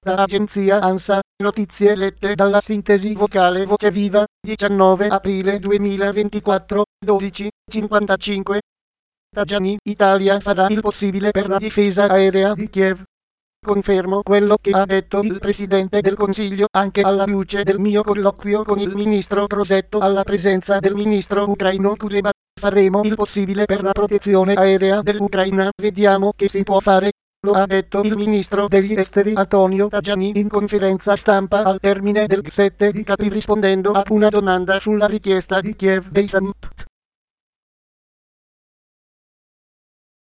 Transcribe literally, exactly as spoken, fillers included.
Da agenzia ANSA, notizie lette dalla sintesi vocale Voce Viva, diciannove aprile duemilaventiquattro, dodici e cinquantacinque. Tajani, Italia farà il possibile per la difesa aerea di Kiev. Confermo quello che ha detto il Presidente del Consiglio anche alla luce del mio colloquio con il Ministro Crosetto alla presenza del Ministro ucraino Kuleba. Faremo il possibile per la protezione aerea dell'Ucraina, vediamo che si può fare. Lo ha detto il Ministro degli Esteri Antonio Tajani in conferenza stampa al termine del G sette di Capri rispondendo a una domanda sulla richiesta di Kiev dei S A M P.